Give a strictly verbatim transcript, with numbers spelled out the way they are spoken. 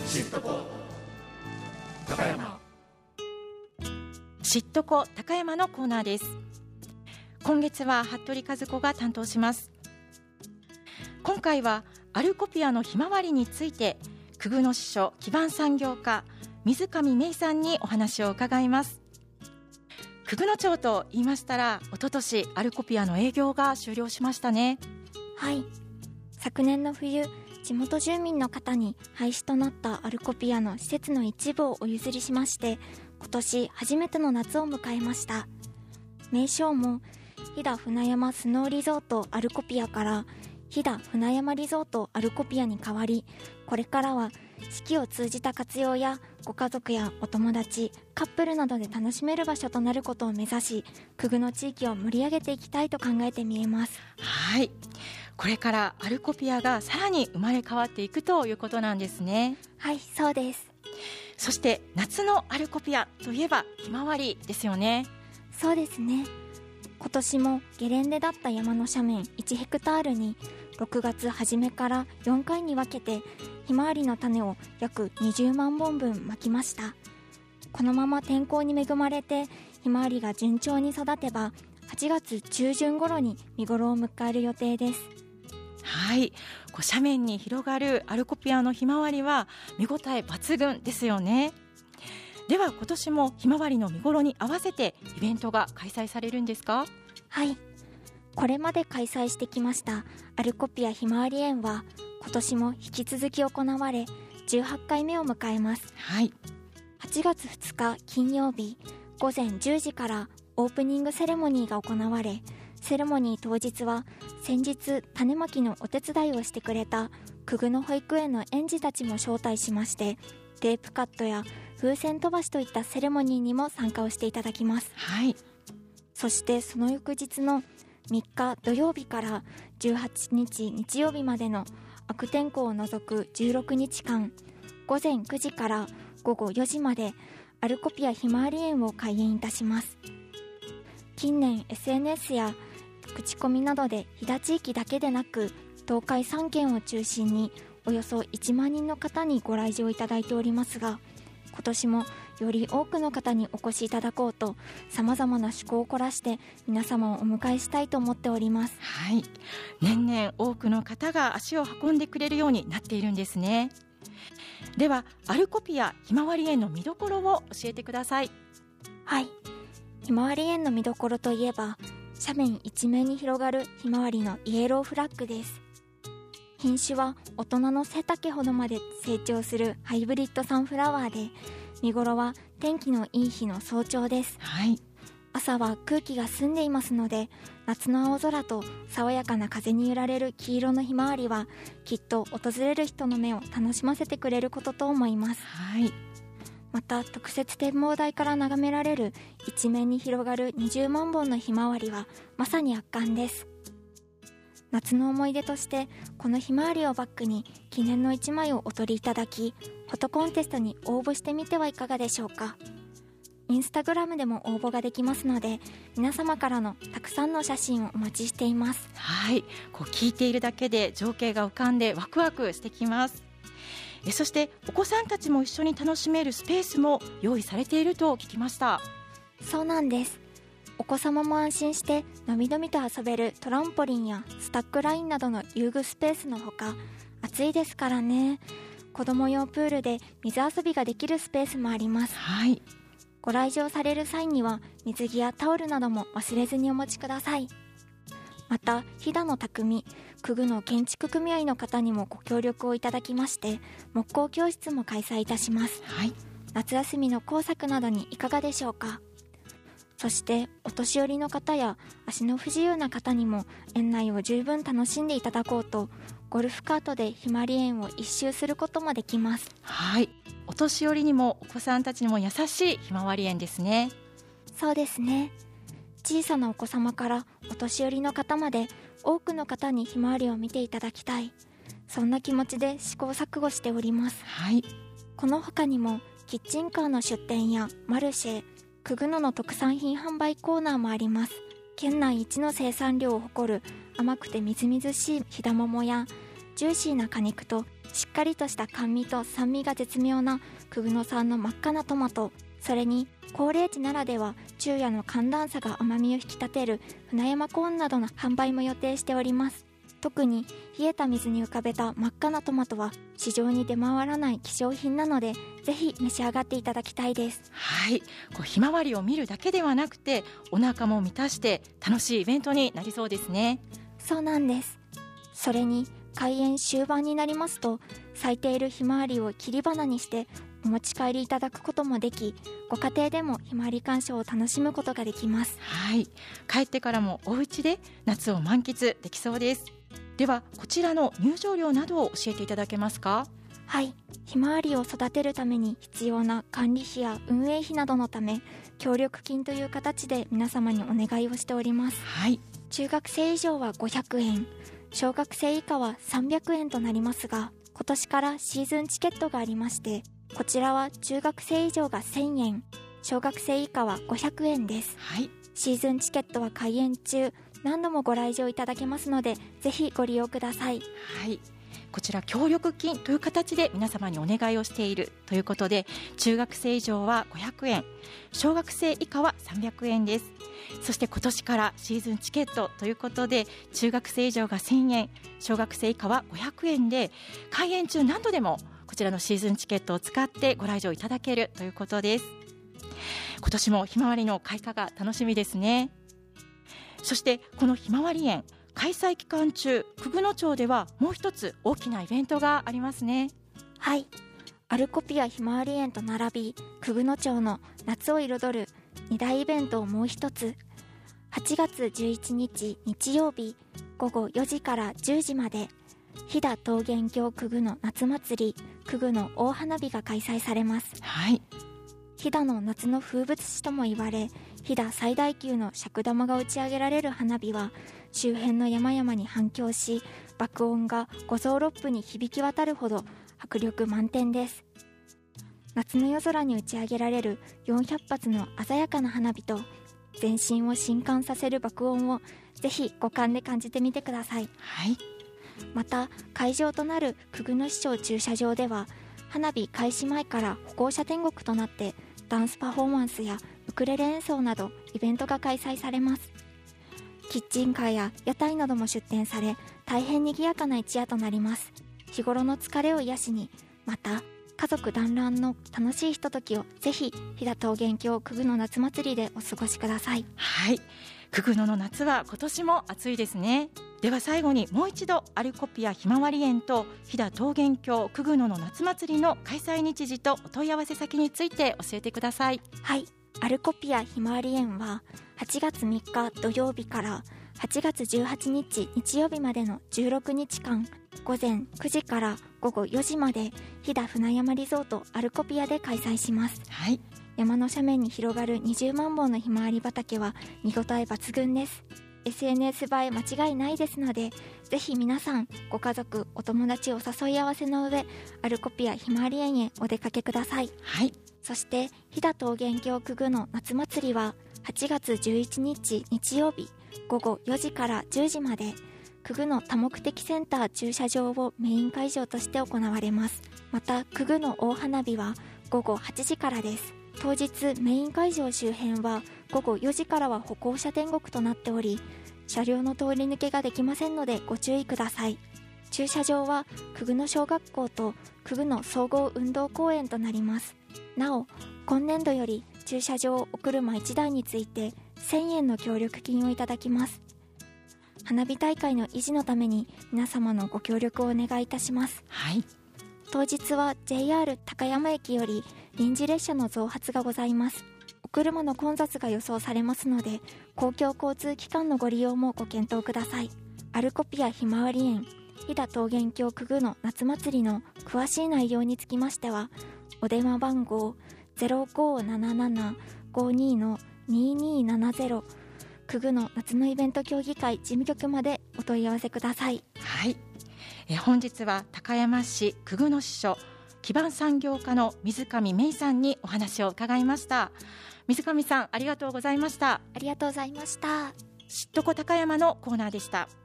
シットコ高山シットコ高山のコーナーです。今月は服部和子が担当します。今回はアルコピアのひまわりについて久久野支所基盤産業課水上芽衣さんにお話を伺います。久久野町と言いましたら、おととしアルコピアの営業が終了しましたね。 はい、昨年の冬、地元住民の方に廃止となったアルコピアの施設の一部をお譲りしまして、今年初めての夏を迎えました。名称も飛騨船山スノーリゾートアルコピアから飛騨船山リゾートアルコピアに変わり、これからは四季を通じた活用やご家族やお友達、カップルなどで楽しめる場所となることを目指し、久久野地域を盛り上げていきたいと考えて見えます。 はい、これからアルコピアがさらに生まれ変わっていくということなんですね。 はい、そうです。 そして夏のアルコピアといえばひまわりですよね。 そうですね。今年もゲレンデだった山の斜面いちヘクタールにろくがつ初めからよんかいに分けてひまわりの種を約にじゅうまんぼんぶんまきました。このまま天候に恵まれてひまわりが順調に育てばはちがつちゅうじゅん頃に見頃を迎える予定です。 はい、こう斜面に広がるアルコピアのひまわりは見応え抜群ですよね。では今年もひまわりの見頃に合わせてイベントが開催されるんですか？ はい、これまで開催してきましたアルコピアひまわり園は今年も引き続き行われじゅうはちかいめを迎えます。 はい、 はちがつふつか金曜日ごぜんじゅうじからオープニングセレモニーが行われ、セレモニー当日は先日種まきのお手伝いをしてくれた久久野保育園の園児たちも招待しまして、テープカットや風船飛ばしといったセレモニーにも参加をしていただきます。 はい、 そしてその翌日のみっか土曜日からじゅうはちにち日曜日までの悪天候を除くじゅうろくにちかん、ごぜんくじからごごよじまでアルコピアひまわり園を開園いたします。近年 エスエヌエス や口コミなどで飛騨地域だけでなく東海さんけんを中心におよそいちまんにんの方にご来場いただいておりますが、今年もより多くの方にお越しいただこうと様々な趣向を凝らして皆様をお迎えしたいと思っております。 はい、年々多くの方が足を運んでくれるようになっているんですね。ではアルコピアひまわり園の見どころを教えてください。 はい、ひまわり園の見どころといえば斜面一面に広がるひまわりのイエローフラッグです。品種は大人の背丈ほどまで成長するハイブリッドサンフラワーで、見頃は天気のいい日の早朝です。 はい、 朝は空気が澄んでいますので、夏の青空と爽やかな風に揺られる黄色のひまわりはきっと訪れる人の目を楽しませてくれることと思います。 はい、 また特設展望台から眺められる一面に広がるにじゅうまんぼんのひまわりはまさに圧巻です。夏の思い出としてこのひまわりをバックに記念のいちまいをお撮りいただき、フォトコンテストに応募してみてはいかがでしょうか。インスタグラムでも応募ができますので、皆様からのたくさんの写真をお待ちしています。 はい、こう聞いているだけで情景が浮かんでワクワクしてきます。えそしてお子さんたちも一緒に楽しめるスペースも用意されていると聞きました。 そうなんです。お子様も安心してのびのびと遊べるトランポリンやスタックラインなどの遊具スペースのほか、暑いですからね、子供用プールで水遊びができるスペースもあります。 はい、 ご来場される際には水着やタオルなども忘れずにお持ちください。また飛騨の匠久久の建築組合の方にもご協力をいただきまして木工教室も開催いたします。 はい、 夏休みの工作などにいかがでしょうか。そしてお年寄りの方や足の不自由な方にも園内を十分楽しんでいただこうと、ゴルフカートでひまわり園を一周することもできます。 はい、お年寄りにもお子さんたちにも優しいひまわり園ですね。 そうですね。小さなお子様からお年寄りの方まで多くの方にひまわりを見ていただきたい、そんな気持ちで試行錯誤しております。 はい、 この他にもキッチンカーの出店やマルシェ、久久野の特産品販売コーナーもあります。県内一の生産量を誇る甘くてみずみずしいひだももやジューシーな果肉としっかりとした甘味と酸味が絶妙な久久野産の真っ赤なトマト、それに高冷地ならでは昼夜の寒暖差が甘みを引き立てる船山コーンなどの販売も予定しております。特に冷えた水に浮かべた真っ赤なトマトは市場に出回らない希少品なので、ぜひ召し上がっていただきたいです。 はい、こうひまわりを見るだけではなくてお腹も満たして楽しいイベントになりそうですね。 そうなんです。それに開園終盤になりますと、咲いているひまわりを切り花にしてお持ち帰りいただくこともでき、ご家庭でもひまわり鑑賞を楽しむことができます。 はい、帰ってからもお家で夏を満喫できそうです。ではこちらの入場料などを教えていただけますか？ はい、ひまわりを育てるために必要な管理費や運営費などのため、協力金という形で皆様にお願いをしております。 はい、 中学生以上はごひゃくえん、小学生以下はさんびゃくえんとなりますが、今年からシーズンチケットがありまして、こちらは中学生以上がせんえん、小学生以下はごひゃくえんです。 はい、 シーズンチケットは開園中、何度もご来場いただけますので、ぜひご利用ください。 はい、こちら協力金という形で皆様にお願いをしているということで、中学生以上はごひゃくえん、小学生以下はさんびゃくえんです。そして今年からシーズンチケットということで、中学生以上がせんえん、小学生以下はごひゃくえんで、開園中何度でもこちらのシーズンチケットを使ってご来場いただけるということです。今年もひまわりの開花が楽しみですね。そしてこのひまわり園開催期間中、久久野町ではもう一つ大きなイベントがありますね。 はい、アルコピアひまわり園と並び、久久野町の夏を彩るに大イベントをもう一つ、はちがつじゅういちにち日曜日ごごよじからじゅうじまで、飛騨桃源郷久久野夏祭り久久野大花火が開催されます。 はい、 飛騨の夏の風物詩とも言われ、飛騨最大級の尺玉が打ち上げられる花火は周辺の山々に反響し、爆音が五臓六腑に響き渡るほど迫力満点です。夏の夜空に打ち上げられるよんひゃくぱつの鮮やかな花火と全身を震撼させる爆音をぜひ五感で感じてみてください。 はい、 また会場となる久久野市庁駐車場では、花火開始前から歩行者天国となってダンスパフォーマンスやウクレレ演奏などイベントが開催されます。キッチンカーや屋台なども出店され、大変賑やかな一夜となります。日頃の疲れを癒しに、また家族団らんの楽しいひとときをぜひ飛騨桃源郷久久野夏祭りでお過ごしください。 はい、久久野の夏は今年も暑いですね。では最後にもう一度アルコピアひまわり園と飛騨桃源郷久久野の夏祭りの開催日時とお問い合わせ先について教えてください。 はい、アルコピアひまわり園ははちがつみっか土曜日からはちがつじゅうはちにち日曜日までのじゅうろくにちかん、ごぜんくじからごごよじまで飛騨船山リゾートアルコピアで開催します。 はい、 山の斜面に広がるにじゅうまんぼんのひまわり畑は見応え抜群です。 エスエヌエス 映え間違いないですので、ぜひ皆さんご家族お友達を誘い合わせの上、アルコピアひまわり園へお出かけください。 はい、 そして飛騨桃源郷久久野夏祭りははちがつじゅういちにち日曜日ごごよじからじゅうじまで、久久野多目的センター駐車場をメイン会場として行われます。また久久野大花火はごごはちじからです。当日メイン会場周辺はごごよじからは歩行者天国となっており、車両の通り抜けができませんのでご注意ください。駐車場は久久野小学校と久久野総合運動公園となります。なお今年度より駐車場お車いちだいについてせんえんの協力金をいただきます。花火大会の維持のために皆様のご協力をお願いいたします。 はい、 当日は ジェイアール 高山駅より臨時列車の増発がございます。お車の混雑が予想されますので、公共交通機関のご利用もご検討ください。アルコピアひまわり園飛騨桃源郷久久野夏祭りの詳しい内容につきましては、お電話番号 ゼロごーななななごに のににーななゼロ、久久野夏のイベント協議会事務局までお問い合わせください。 はい、え本日は高山市久久野支所基盤産業課の水上芽衣さんにお話を伺いました。水上さん、ありがとうございました。 ありがとうございました。 知っとこ高山のコーナーでした。